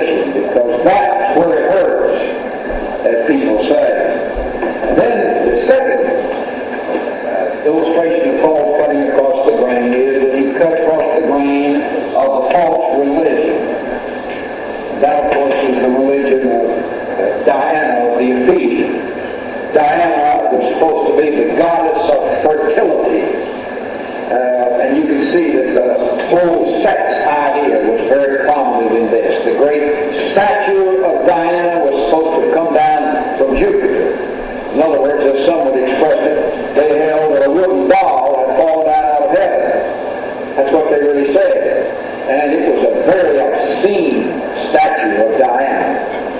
opposition, because that's where it hurts, as people say. And then the second illustration of Paul cutting across the grain is that he cut across the grain of a false religion. That, of course, is the religion of Diana of the Ephesians. Diana was supposed to be the goddess of fertility. And you can see that the whole sex idea was very prominent in this. The great statue of Diana was supposed to come down from Jupiter. In other words, as some would express it, they held a wooden doll that had fallen down out of heaven. That's what they really said. And it was a very obscene statue of Diana.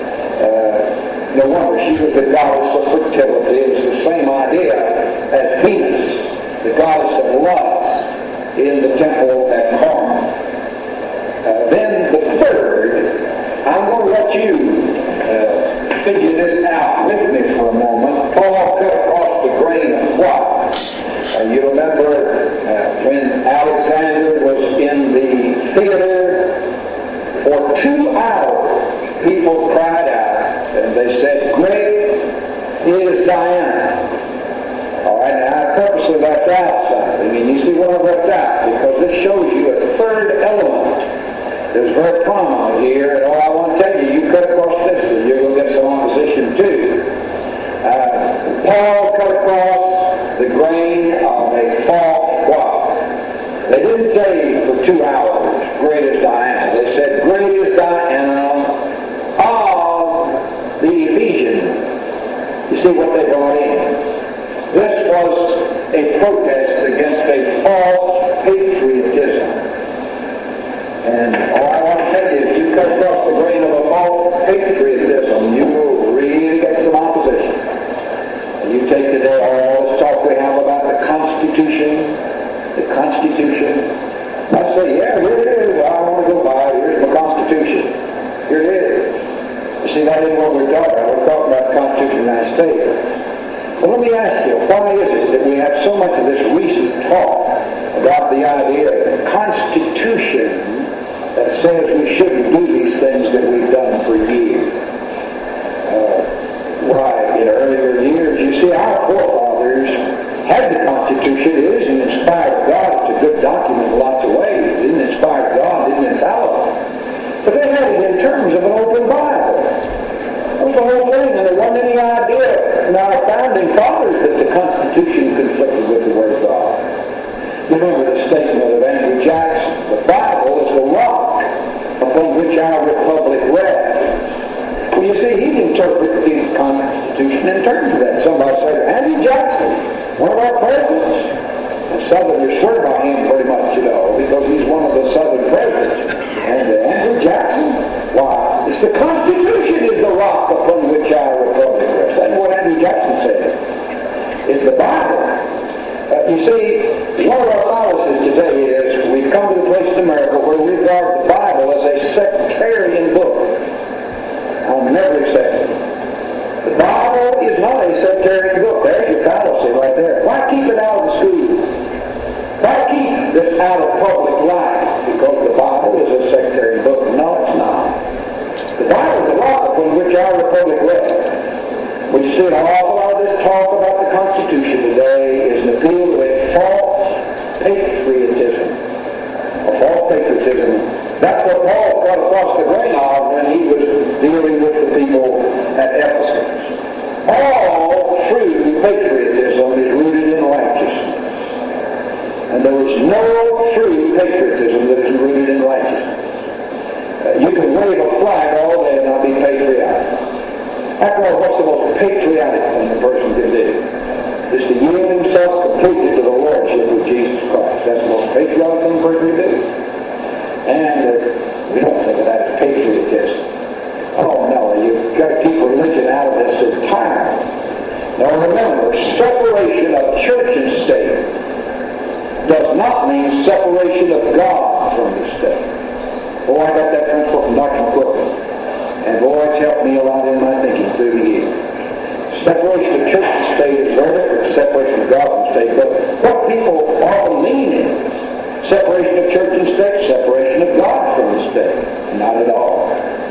No wonder she was the goddess of fertility. It was the same idea as Venus, the goddess of love, in the temple at Corinth. Then the third, I'm going to let you figure this out with me for a moment. Paul cut across the grain of what? You remember when Alexander was in the theater for 2 hours, people cried out and they said, "Great is Diana." All right, now I purposely left out something. I mean, you see what I left out? Because this shows you a third element that's very prominent here. And all I want to tell you, you cut across this one, you're going to get some opposition too. Paul cut across the grain of a false what? They didn't say for 2 hours, "Great is Diana." They said, "Great is Diana of the Ephesians." You see what they brought in? This was a protest against a false patriotism. And all I want to tell you, if you cut across the grain of a false patriotism, you will really get some opposition. And you take today all this talk we have about the Constitution. I say, yeah, here it is. I want to go by. Here's my Constitution. Here it is. You see, that isn't what we're talking about. We're talking about the Constitution of the United States. Well, let me ask you, why is it that we have so much of this recent talk about the idea of the Constitution that says we shouldn't do these things that we've done for years? Why, in earlier years, you see, our forefathers had the Constitution. It isn't inspired of God. It's a good document in lots of ways. It isn't inspired of God. It isn't infallible. But they had it in terms of an open Bible. That was the whole thing, and there wasn't any idea in our founding fathers that the Constitution conflicted with the Word of God. You remember the statement of Andrew Jackson, "The Bible is the rock upon which our republic rests." Well, you see, he interpreted the Constitution in terms of that. Somebody said, Andrew Jackson, one of our presidents. The Southerners swear by him pretty much, because he's one of the Southern presidents. And Andrew Jackson, why? It's the Constitution is the rock upon which our republic rests. That's what Andrew Jackson said. It's the Bible. You see, one of our fallacies today is we've come to the place in America where we regard the Bible as a sectarian book. I'll never accept it. The Bible is not a sectarian book. There's your fallacy right there. Why keep it out of the school? Why keep this out of public life? Because the Bible is a sectarian book. No, it's not. The Bible is the rock upon which our republic rests. We see an awful lot of this talk about the Constitution today is an appeal to a false patriotism. A false patriotism. That's what Paul cut across the grain of when he was dealing with the people at Ephesus. All true patriotism is rooted in righteousness. And there is no true patriotism that is rooted in righteousness. You can wave a flag all day and not be patriotic. After all, what's the most patriotic thing a person can do? Is to yield himself completely to the Lordship of Jesus Christ. That's the most patriotic thing a person can do. And we don't think of that as patriotism. Oh no, you've got to keep religion out of this entirely. Now remember, separation of church and state does not mean separation of God from the state. Boy, I got that principle from Dr. McQuilkin. And boy, it's helped me a lot in my thinking through the years. Separation of church and state is very different from separation of God from the state. But what people often mean is separation of church and state, separation of God from the state. Not at all.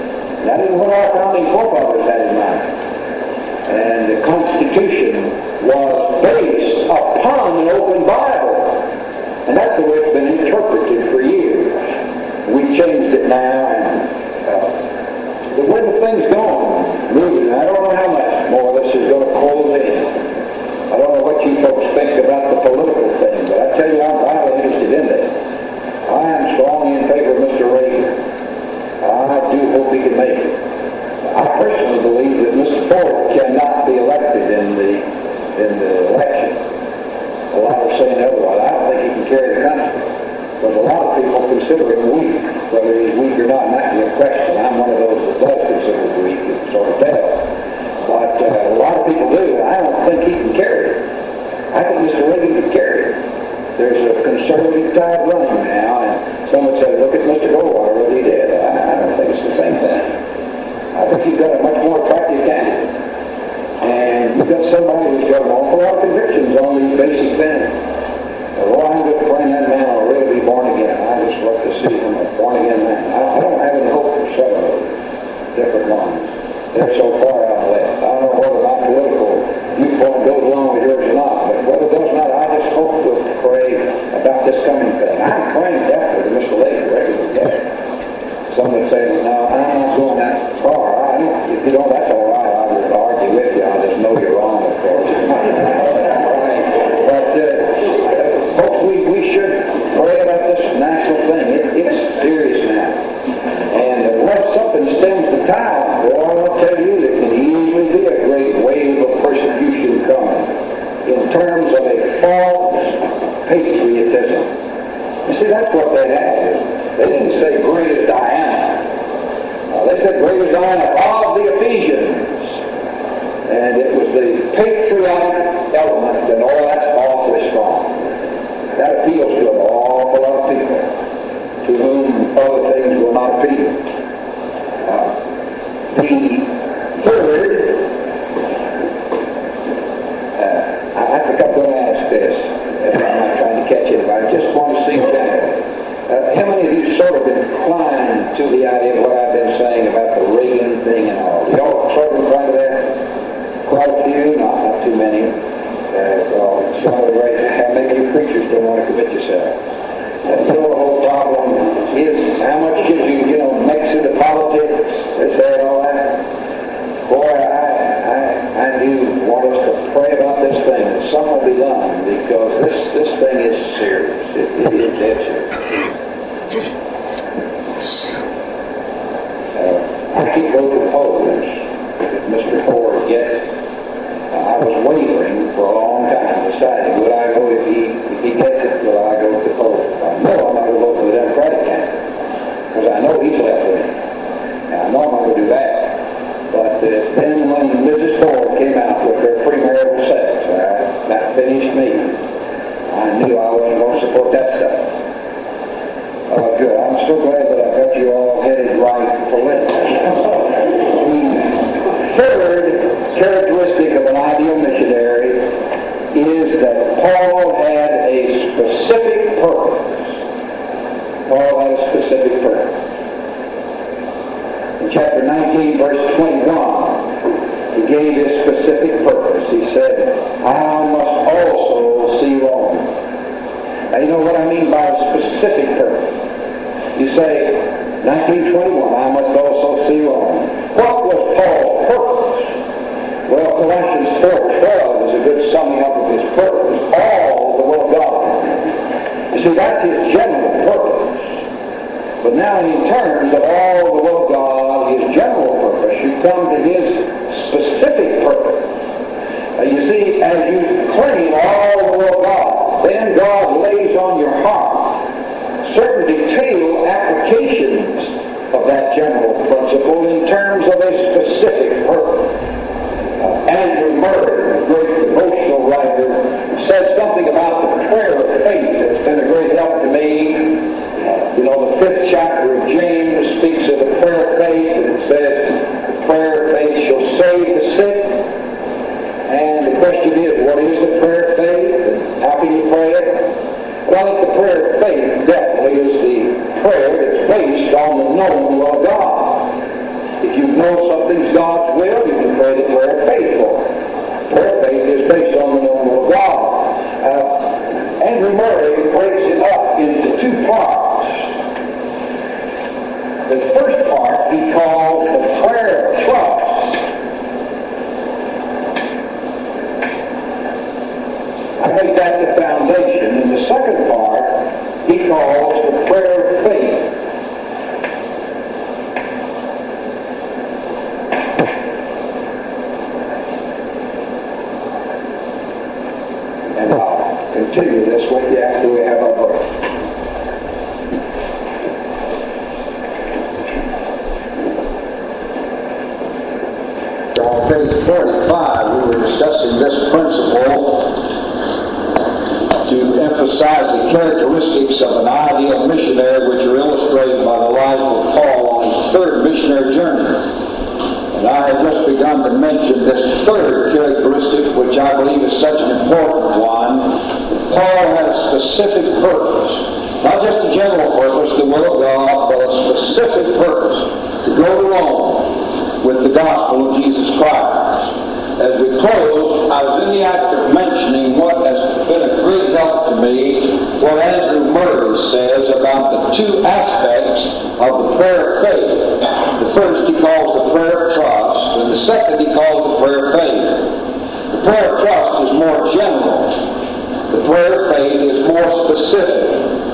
That isn't what our founding forefathers had in mind. And the Constitution was based upon an open Bible. And that's the way it's been interpreted for years. We've changed it now, and the way the thing's going, moving, I don't know how much more of this is going to close in. I don't know what you folks think about the political thing, but I tell you, I'm highly interested in it. I am strongly in favor of Mr. Reagan. I do hope he can make it. I personally believe that Mr. Ford cannot be elected in the election. A lot are saying otherwise. I don't think he can carry the country. But a lot of people consider him weak. Whether he's weak or not, that is a question. I'm one of those that does consider him weak, you can sort of tell. But a lot of people do. I don't think he can carry it. I think Mr. Reagan can carry it. There's a conservative tide running now, and someone said, look at Mr. Goldwater, what he did. I don't think it's the same thing. I think you've got a much more attractive candidate. And you've got somebody who's got an awful lot of convictions on these basic things. Well, I'm just praying that man will really be born again. I just love to see him a born again man. I don't have any hope for some of those different ones. They're so far out left. I don't know whether my political viewpoint goes along with yours or not, but whether it does or not, I just hope to pray about this coming thing. I'm praying definitely to Mr. Lake regularly. Some would say, no, I'm not going that far. If you don't, that's all right. I would argue with you. I just know you're wrong, of course. But, folks, we should pray about this national thing. It's serious now. And unless something stems the tide, boy, I'll tell you, there can easily be a great wave of persecution coming in terms of a false patriotism. You see, that's what they had. They didn't say great as Diana. They said great as Diana of the Ephesians. And it was the patriotic element, and all that's awfully strong. That appeals to an awful lot of people to whom other things will not appeal. The third, I think I'm going to ask this. I'm not trying to catch it, but I just want to see that. How many of you sort of inclined to the idea of what I've been saying about the Reagan thing and all? Y'all sort of inclined to that? Quite a few, not too many. Some of the raise how maybe you preachers don't want to commit yourself. The whole problem is how much gives you, mix into politics, this, that, and all that. Boy, I do want us to pray about this thing, that something will be done, because this thing is serious. It is dead serious. I keep going to polls if Mr. Ford gets it. I was wavering for a long time, deciding will I go if he gets it, will I go to the polls? I know I'm not going to vote for the Democratic candidate, because I know he's left wing. And I know I'm not going to do that. But then when Mrs. Ford came out with her premarital sex, that finished me. I knew I wasn't going to support that stuff. Good. I'm so glad that I got you all headed right politically. The third characteristic of an ideal missionary is that Paul had a specific purpose. Paul had a specific purpose. In chapter 19, verse 21, he gave his specific purpose. He said, I must also see Rome. Now, you know what I mean by a specific purpose. You say, 1921, I must also see Rome. What was Paul's purpose? Well, Colossians 4:12 is a good summing up of his purpose. All the will of God. You see, that's his general purpose. But now in terms of all the will of God, his general purpose, you come to his specific purpose. You see, as you claim all the will of God, then God lays on your heart certain detailed applications of that general principle in terms of a specific purpose. Andrew Murray, a great devotional writer, said something about the prayer of faith that's been a great help to me. The 5th chapter of James speaks of the prayer of faith, and it says, the prayer of faith shall save the sick. And the question is, what is the prayer of faith, and how can you pray it? Well, I think the prayer of faith definitely is the prayer that's based on the known will of God. If you know something's God's will, you can pray the prayer of faith for it. Prayer of faith is based on the will of God. Andrew Murray breaks it up into two parts. The first part he calls the prayer of trust. I make that the foundation. And the second part he calls the prayer of faith. And I'll continue this with you after we have our break. On page 45, we were discussing this principle to emphasize the characteristics of an ideal missionary, which are illustrated by the life of Paul on his third missionary journey. And I have just begun to mention this third characteristic, which I believe is such an important one. Paul had a specific purpose, not just a general purpose, the will of God, but a specific purpose to go to Rome with the gospel of Jesus Christ. As we close, I was in the act of mentioning what has been a great help to me, what Andrew Murray says about the two aspects of the prayer of faith. The first he calls the prayer of trust, and the second he calls the prayer of faith. The prayer of trust is more general. The prayer of faith is more specific.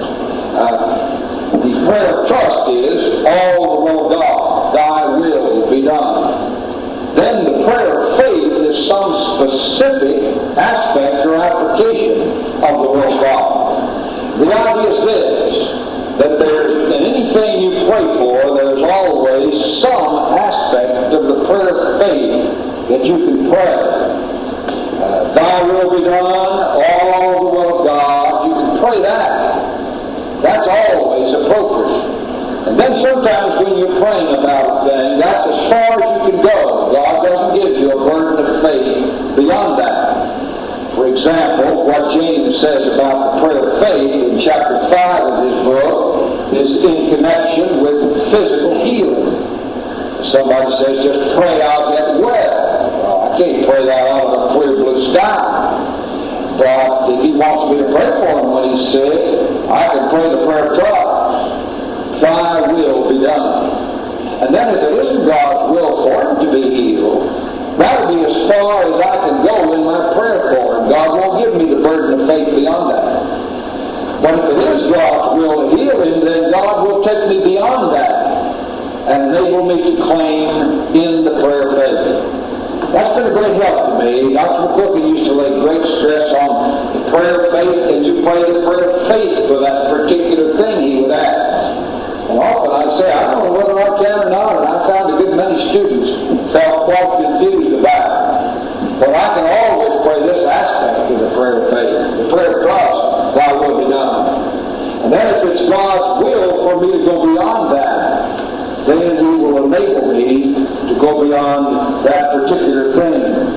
The prayer of trust is, all the will of God, thy will be done. Then the prayer of faith is some specific aspect or application of the will of God. The idea is this, that there's, in anything you pray for, there's always some aspect of the prayer of faith that you can pray. Thy will be done, all the will of God, you can pray that. That's always appropriate. And then sometimes when you're praying about a thing, that's as far as you can go. God doesn't give you a burden of faith beyond that. For example, what James says about the prayer of faith in chapter 5 of his book is in connection with physical healing. Somebody says, just pray I'll get well. Well, I can't pray that out of a clear blue sky. But if he wants me to pray for him when he's sick, I can pray the prayer of trust. Thy will be done. And then if it isn't God's will for him to be healed, that'll be as far as I can go in my prayer for him. God won't give me the burden of faith beyond that. But if it is God's will to heal him, then God will take me beyond that and enable me to claim in the prayer of faith. That's been a great help to me. Dr. McCookin used to lay great stress on the prayer of faith, and you pray the prayer of faith for that particular thing he would ask. And often I'd say, I don't know whether I can or not, and I found a good many students felt quite confused about it. But I can always pray this aspect of the prayer of faith, the prayer of trust, thy will be done. And then if it's God's will for me to go beyond that, then he will enable me to go beyond that particular thing.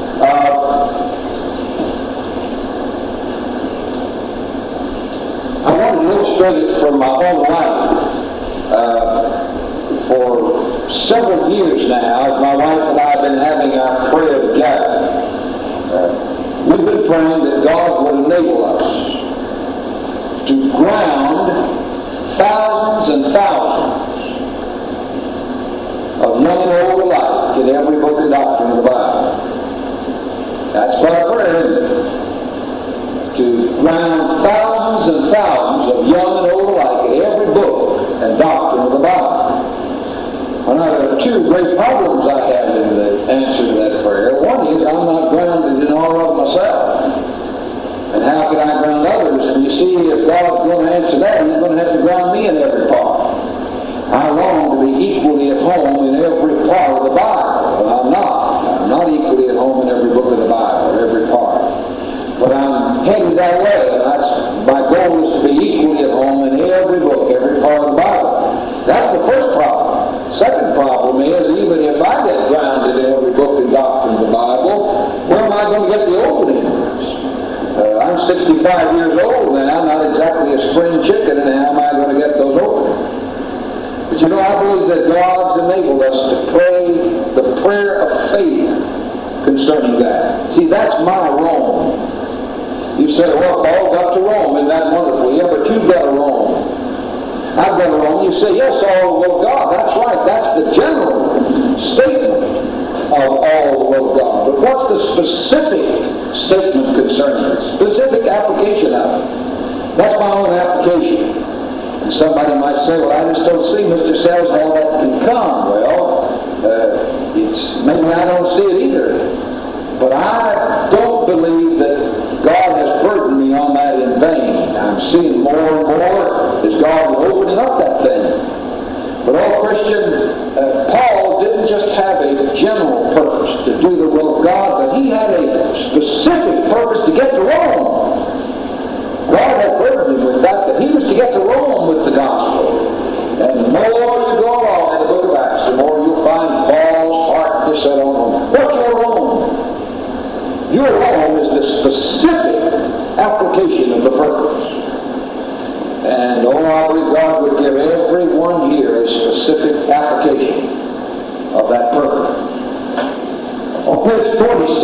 I want to illustrate it from my own life. For several years now, my wife and I have been having our prayer together. We've been praying that God would enable us to ground thousands and thousands of young and old alike in every book and doctrine of the Bible. That's what our prayer is. To ground thousands and thousands of young and old alike in every book and doctrine of the Bible. Well, now, there are two great problems I have in the answer to that prayer. One is I'm not grounded in all of myself. And how can I ground others? And you see, if God's going to answer that, he's going to have to ground me in every part. I long to be equally at home in every part of the Bible. But I'm not. I'm not equally at home in every book of the Bible, every part. But I'm headed that way. And my goal is to be equally at home in every book, every part of the Bible. That's the first problem. Second problem is, even if I get grounded in every book and doctrine of the Bible, where am I going to get the openings? I'm 65 years old now, not exactly a spring chicken, and how am I going to get those openings? But you know, I believe that God's enabled us to pray faith concerning that. See, that's my Rome. You say, well, Paul got to Rome, isn't that wonderful? Yeah, but you've got a Rome. I've got a Rome. You say, yes, all the will of God. That's right. That's the general statement of all the will of God. But what's the specific statement concerning it? Specific application of it. That's my own application. And somebody might say, well, I just don't see, Mr. Sells, how that can come. Well, maybe I don't see it either. But I don't believe that God has burdened me on that in vain. I'm seeing more and more as God is opening up that thing. But Christian, Paul didn't just have a general purpose to do the will of God, but he had a specific purpose to get to Rome. God had burdened him with that he was to get to Rome with the gospel. And the more you go along in the book of Acts, the more you'll find Paul's heart is set on Rome. What's your Rome? Your Rome is the specific application of the purpose. And I believe God would give everyone here a specific application of that purpose. On page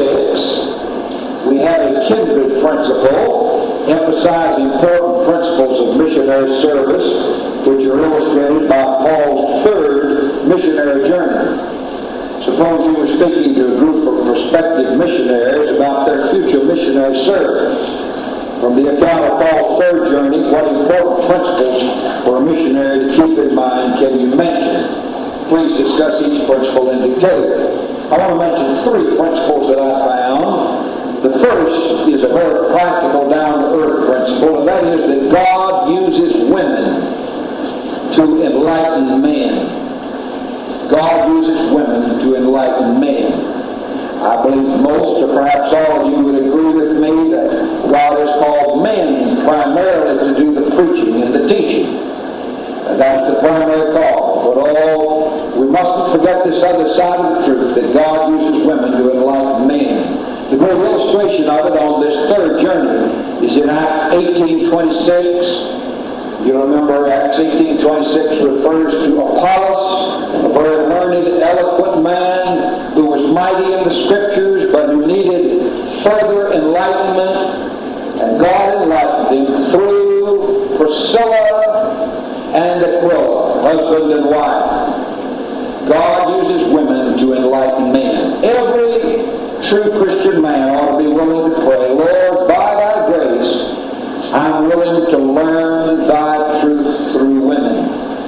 46, we have a kindred principle emphasizing important principles of missionary service, which are illustrated by Paul's third missionary journey. Suppose you were speaking to a group of prospective missionaries about their future missionary service. From the account of Paul's third journey, what important principles for a missionary to keep in mind can you mention? Please discuss each principle in detail. I want to mention three principles that I found. The first is a very practical, down-to-earth principle, and that is that God uses women to enlighten men. God uses women to enlighten men. I believe most, or perhaps all of you would agree with me that God has called men primarily to do the preaching and the teaching. And that's the primary call. But we mustn't forget this other side of the truth, that God uses women to enlighten men. The great illustration of it on this third journey is in Acts 18:26. You remember Acts 18:26 refers to Apollos, a very learned, eloquent man who was mighty in the Scriptures, but who needed further enlightenment. And God enlightened him through Priscilla and Aquila, husband and wife. God uses women to enlighten men. Every true Christian man ought to be willing to pray, Lord, by thy grace, I'm willing to learn thy truth through women.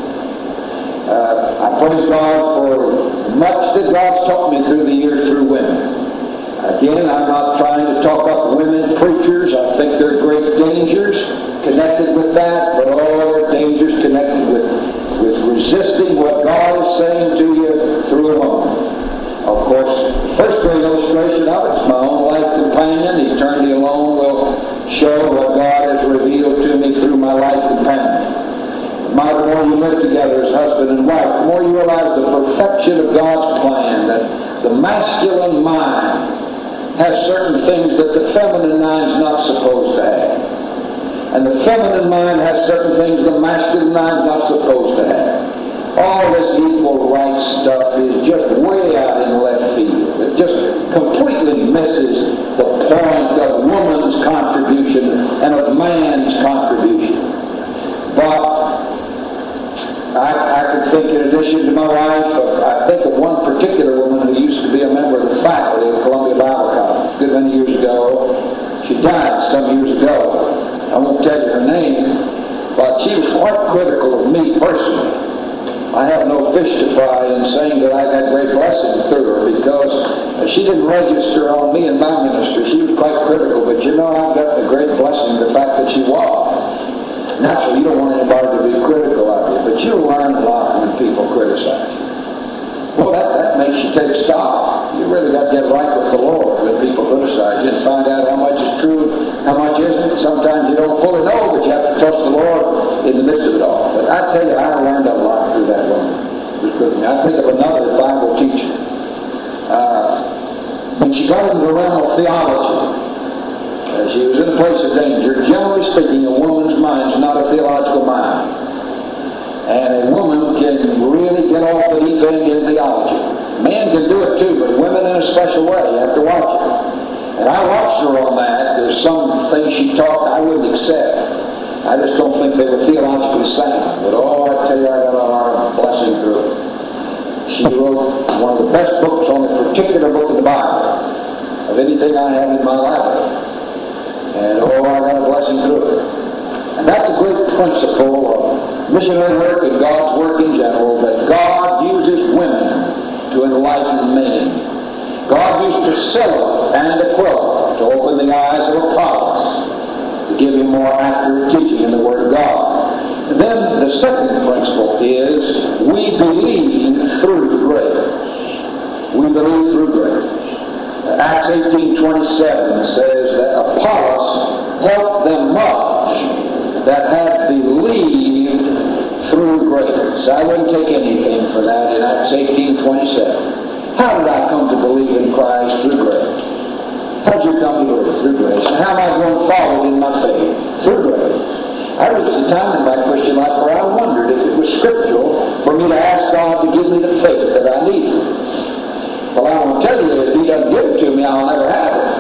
I praise God for much that God's taught me through the years through women. Again, I'm not trying to talk up women preachers. I think there are great dangers connected with that, but all there are dangers connected with resisting what God is saying to you through a woman. Of course, the first great illustration of it is my own life companion. Eternity alone will show what God has revealed to me through my life companion. The more you live together as husband and wife, the more you realize the perfection of God's plan, that the masculine mind has certain things that the feminine mind is not supposed to have. And the feminine mind has certain things the masculine mind is not supposed to have. All this equal rights stuff is just way out in left field. It just completely misses the point of woman's contribution and of man's contribution. But I could think, in addition to my wife, I think of one particular woman who used to be a member of the faculty of Columbia Bible College a good many years ago. She died some years ago. I won't tell you her name, but she was quite critical of me personally. I have no fish to fry in saying that I got great blessing through her, because she didn't register on me in my ministry. She was quite critical, but I got the great blessing of the fact that she was. Naturally, you don't want anybody to be critical of you, but you learn a lot when people criticize you. Well, that makes you take stock. You really got to get right with the Lord when people criticize you and find out how much is true, how much isn't. Sometimes you don't fully know, but you have to trust the Lord in the midst of it all. But I tell you, I learned a lot through that woman. I think of another Bible teacher. When she got into the realm of theology, she was in a place of danger. Generally speaking, a woman's mind is not a theological mind. And a woman can really get off the deep end in theology. Men can do it too, but women in special way. You have to watch her. And I watched her on that. There's some things she taught I wouldn't accept. I just don't think they were theologically sound. But I tell you, I got a hard blessing through it. She wrote one of the best books on a particular book of the Bible of anything I have in my library. And I got a blessing through it. And that's a great principle of missionary work and God's work in general, that God uses women to enlighten men. God used Priscilla and Aquila to open the eyes of Apollos, to give him more accurate teaching in the Word of God. And then the second principle is we believe through grace. We believe through grace. Acts 18:27 says that Apollos helped them much that had believed through grace. I wouldn't take anything for that in Acts 18:27. How did I come to believe in Christ? Through grace. How did you come to believe? Through grace. And how am I going forward in my faith? Through grace. I reached a time in my Christian life where I wondered if it was scriptural for me to ask God to give me the faith that I needed. Well, I want to tell you that if He doesn't give it to me, I'll never have it.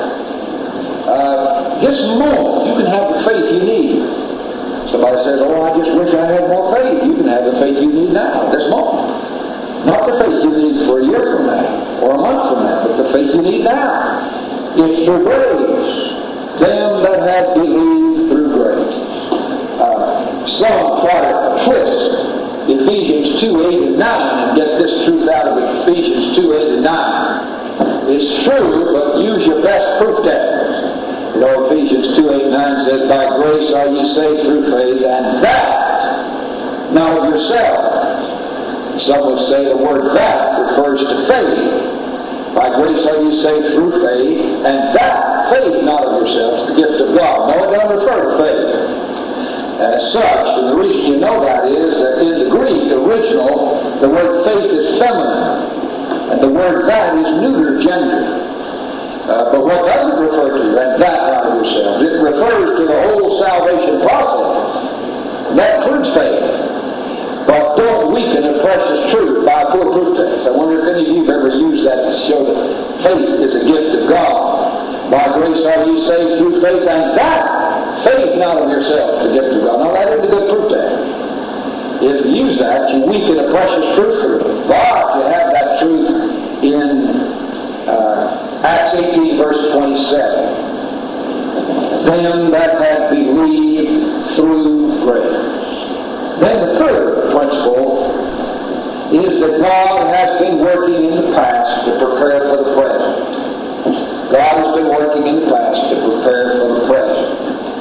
This moment, you can have the faith you need. Somebody says, I just wish I had more faith. You can have the faith you need now, this moment. Not the faith you need for a year from now, or a month from now, but the faith you need now. It's through grace. Them that have believed through grace. Some try to twist Ephesians 2:8 and 9 and get this truth out of Ephesians 2:8 and 9. It's true, but use your best proof text. Ephesians 2:8 and 9 says, by grace are ye saved through faith, and that not of yourselves. Some would say the word that refers to faith. By grace are ye saved through faith, and that faith not of yourselves, the gift of God. No, it doesn't refer to faith as such. And the reason you know that is that in the Greek original, the word faith is feminine, and the word that is neuter gender. But what does it refer to? And that not of yourselves. It refers to the whole salvation process. And that includes faith. But don't weaken a precious truth by a poor proof text. I wonder if any of you have ever used that to show that faith is a gift of God. By grace are ye saved through faith, and that faith not of yourself, the gift of God. Now that is a good proof text. If you use that, you weaken a precious truth through it. But you have that truth in Acts 18, verse 27. Them that have believed through grace. Then the third principle is that God has been working in the past to prepare for the present. God has been working in the past to prepare for the present.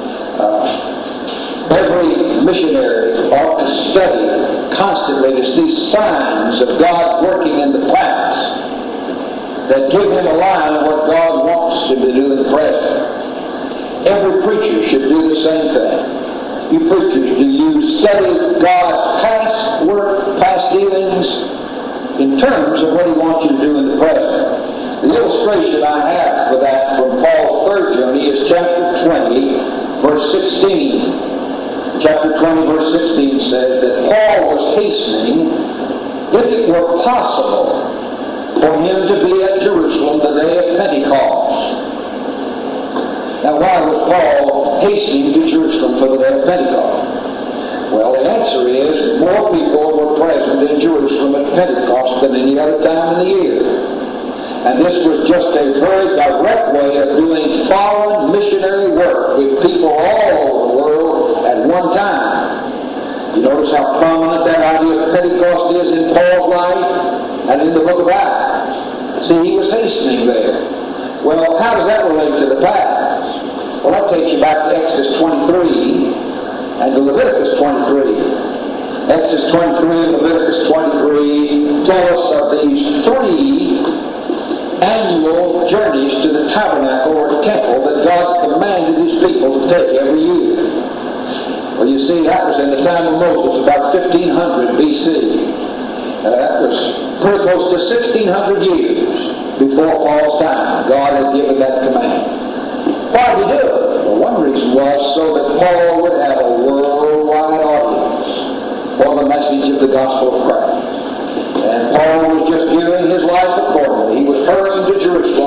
Every missionary ought to study constantly to see signs of God working in the past that give him a line of what God wants him to do in the present. Every preacher should do the same thing. You preachers, do you study God's past work, past dealings, in terms of what He wants you to do in the present? The illustration I have for that from Paul's third journey is chapter 20, verse 16. Chapter 20, verse 16 says that Paul was hastening, if it were possible, for him to be at Jerusalem the day of Pentecost. Now, why was Paul hastening to Jerusalem for the day of Pentecost? Well, the answer is more people were present in Jerusalem at Pentecost than any other time in the year. And this was just a very direct way of doing foreign missionary work with people all over the world at one time. You notice how prominent that idea of Pentecost is in Paul's life and in the book of Acts. See, he was hastening there. Well, how does that relate to the past? Well, that takes you back to Exodus 23 and to Leviticus 23. Exodus 23 and Leviticus 23 tell us of these three annual journeys to the tabernacle or the temple that God commanded His people to take every year. Well, you see, that was in the time of Moses, about 1500 B.C. That was pretty close to 1600 years before Paul's time. God had given that command. Why did He do it? Well, one reason was so that Paul would have a worldwide audience for the message of the gospel of Christ. And Paul was just gearing his life accordingly. He was hurrying to Jerusalem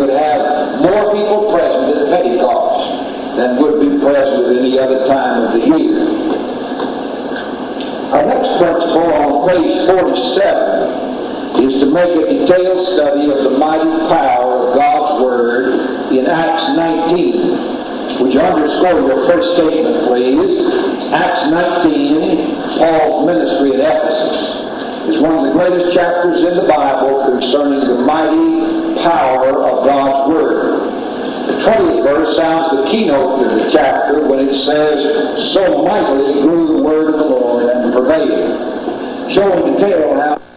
would have more people present at Pentecost than would be present at any other time of the year. Our next principle on page 47 is to make a detailed study of the mighty power of God's Word in Acts 19. Would you underscore your first statement, please? Acts 19, Paul's ministry at Ephesus, is one of the greatest chapters in the Bible concerning the mighty power of God's Word. The 20th verse sounds the keynote to the chapter when it says, "So mightily grew the Word of the Lord and prevailed," showing detail on how